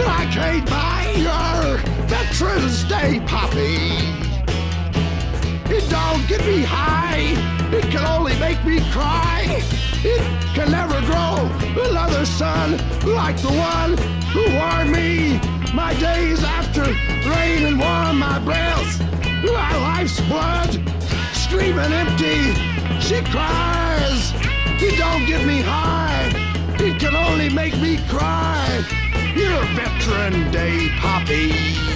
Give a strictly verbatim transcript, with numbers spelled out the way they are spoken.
I can't buy your Veterans Day poppy. It don't get me high, it can only make me cry. It can never grow another son like the one who warmed me. My days after rain and warm my breath, my life's blood streaming empty. She cries, it don't get me high, it can only make me cry. Your Veteran Day poppy.